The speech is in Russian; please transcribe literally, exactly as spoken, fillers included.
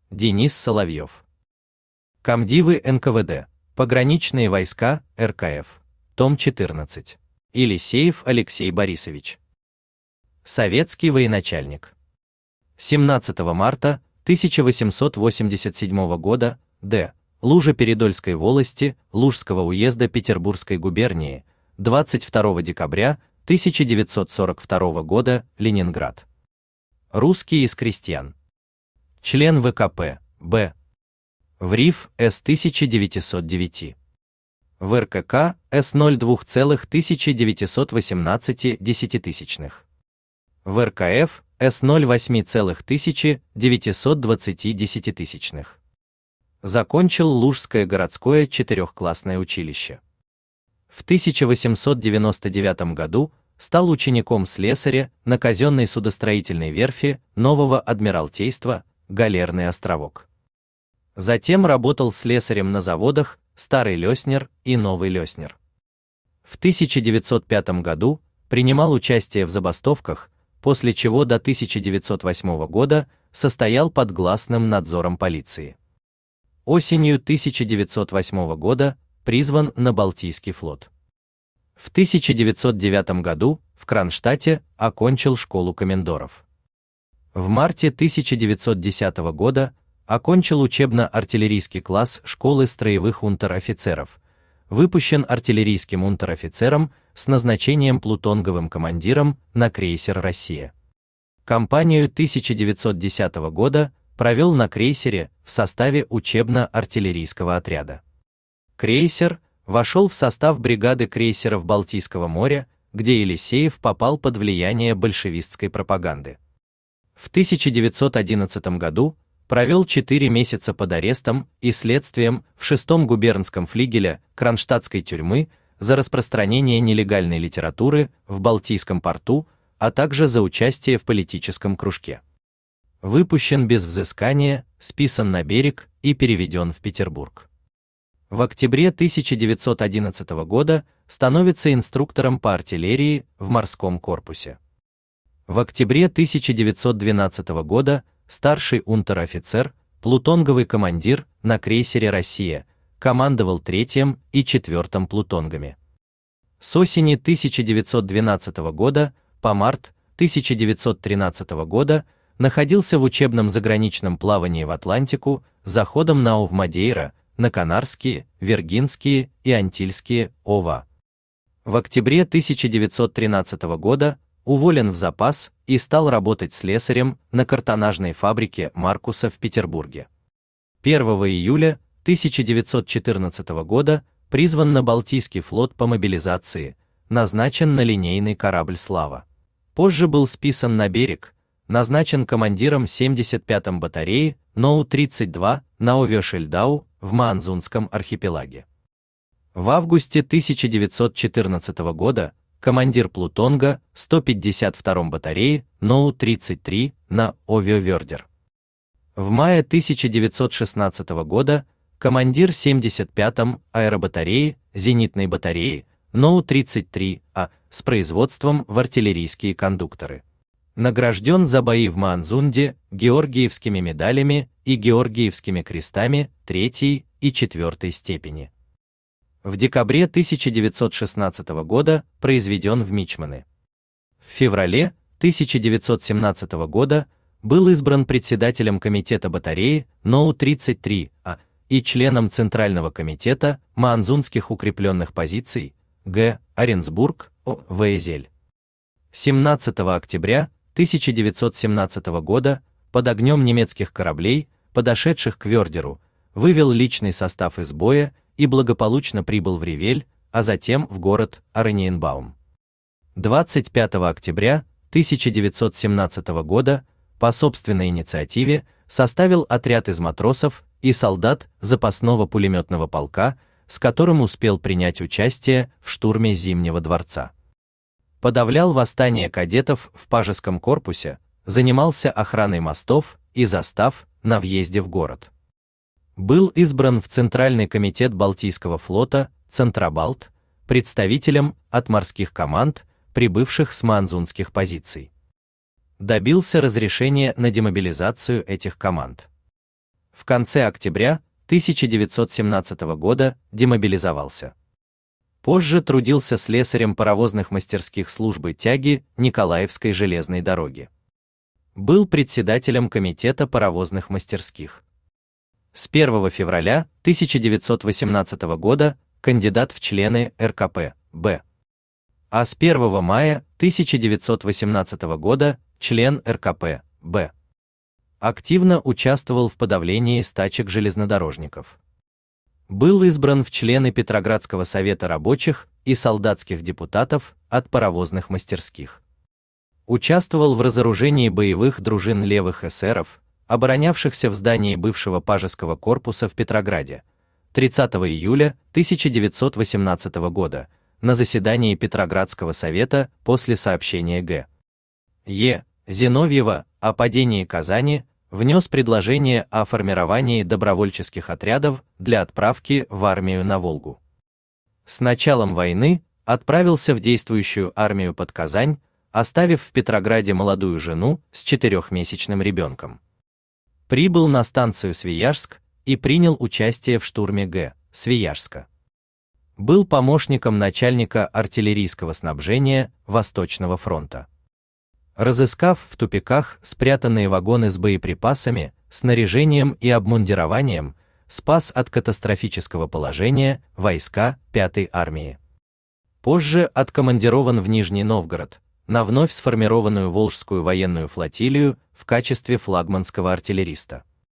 Денис Соловьев. Комдивы эн ка вэ дэ, пограничные войска, эр ка эф, том четырнадцать. Елисеев Алексей Борисович. Советский военачальник. семнадцатого марта тысяча восемьсот восемьдесят седьмого года, Д. Лужа-Передольской волости, Лужского уезда Петербургской губернии, двадцать второго декабря тысяча девятьсот сорок второго года, Ленинград. Русский из крестьян. Член вэ ка пэ, Б. В РИФ С тысяча девятьсот девять. В эр ка ка С ноль два тысяча девятьсот восемнадцать десятитысячных. В эр ка эф С ноль восемь тысяча девятьсот двадцать десятитысячных. Закончил Лужское городское четырехклассное училище. В тысяча восемьсот девяносто девятом году стал учеником слесаря на казенной судостроительной верфи Нового Адмиралтейства Галерный островок. Затем работал слесарем на заводах Старый Леснер и Новый Леснер. В тысяча девятьсот пятом году принимал участие в забастовках, после чего до тысяча девятьсот восьмого года состоял под гласным надзором полиции. Осенью тысяча девятьсот восьмого года призван на Балтийский флот. В тысяча девятьсот девятом году в Кронштадте окончил школу комендоров. В марте тысяча девятьсот десятого года окончил учебно-артиллерийский класс школы строевых унтер-офицеров, выпущен артиллерийским унтер-офицером с назначением плутонговым командиром на крейсер «Россия». Кампанию тысяча девятьсот десятого года провел на крейсере в составе учебно-артиллерийского отряда. Крейсер вошел в состав бригады крейсеров Балтийского моря, где Елисеев попал под влияние большевистской пропаганды. В тысяча девятьсот одиннадцатом году провел четыре месяца под арестом и следствием в шестом губернском флигеле Кронштадтской тюрьмы за распространение нелегальной литературы в Балтийском порту, а также за участие в политическом кружке. Выпущен без взыскания, списан на берег и переведен в Петербург. В октябре тысяча девятьсот одиннадцатого года становится инструктором по артиллерии в морском корпусе. В октябре тысяча девятьсот двенадцатого года старший унтер-офицер, плутонговый командир на крейсере «Россия», командовал третьим и четвертым плутонгами. С осени тысяча девятьсот двенадцатого года по март тысяча девятьсот тринадцатого года находился в учебном заграничном плавании в Атлантику с заходом на Ов-Мадейра, на Канарские, Виргинские и Антильские острова. В октябре тысяча девятьсот тринадцатого года уволен в запас и стал работать слесарем на картонажной фабрике Маркуса в Петербурге. первого июля тысяча девятьсот четырнадцатого года призван на Балтийский флот по мобилизации, назначен на линейный корабль «Слава». Позже был списан на берег, назначен командиром семьдесят пятой батареи ноу тридцать два на Овешельдау в Маанзунском архипелаге. В августе тысяча девятьсот четырнадцатого года командир Плутонга сто пятьдесят второй батареи ноу тридцать три на Овевердер. В мае тысяча девятьсот шестнадцатого года командир семьдесят пятой аэробатареи зенитной батареи ноу тридцать три А с производством в артиллерийские кондукторы. Награжден за бои в Маанзунде Георгиевскими медалями и Георгиевскими крестами третьей и четвертой степени. В декабре тысяча девятьсот шестнадцатого года произведен в мичманы. В феврале тысяча девятьсот семнадцатого года был избран председателем комитета батареи ноу тридцать три А и членом Центрального комитета Маанзунских укрепленных позиций Г. Оренсбург, О. Вейзель. семнадцатого октября тысяча девятьсот семнадцатого года под огнем немецких кораблей, подошедших к Вердеру, вывел личный состав из боя и благополучно прибыл в Ревель, а затем в город Ораниенбаум. двадцать пятого октября тысяча девятьсот семнадцатого года по собственной инициативе составил отряд из матросов и солдат запасного пулеметного полка, с которым успел принять участие в штурме Зимнего дворца. Подавлял восстание кадетов в Пажеском корпусе, занимался охраной мостов и застав на въезде в город. Был избран в Центральный комитет Балтийского флота Центробалт, представителем от морских команд, прибывших с маанзунских позиций. Добился разрешения на демобилизацию этих команд. В конце октября тысяча девятьсот семнадцатого года демобилизовался. Позже трудился слесарем паровозных мастерских службы тяги Николаевской железной дороги. Был председателем комитета паровозных мастерских. С первого февраля тысяча девятьсот восемнадцатого года кандидат в члены эр ка пэ бэ, а с первого мая тысяча девятьсот восемнадцатого года член эр ка пэ бэ. Активно участвовал в подавлении стачек железнодорожников. Был избран в члены Петроградского совета рабочих и солдатских депутатов от паровозных мастерских. Участвовал в разоружении боевых дружин левых эсеров, оборонявшихся в здании бывшего Пажеского корпуса в Петрограде, тридцатого июля тысяча девятьсот восемнадцатого года, на заседании Петроградского совета после сообщения Г. Е. Зиновьева о падении Казани, внес предложение о формировании добровольческих отрядов для отправки в армию на Волгу. С началом войны отправился в действующую армию под Казань, оставив в Петрограде молодую жену с четырехмесячным ребенком. Прибыл на станцию Свияжск и принял участие в штурме Г. Свияжска. Был помощником начальника артиллерийского снабжения Восточного фронта. Разыскав в тупиках спрятанные вагоны с боеприпасами, снаряжением и обмундированием, спас от катастрофического положения войска пятой армии. Позже откомандирован в Нижний Новгород, на вновь сформированную Волжскую военную флотилию в качестве флагманского артиллериста.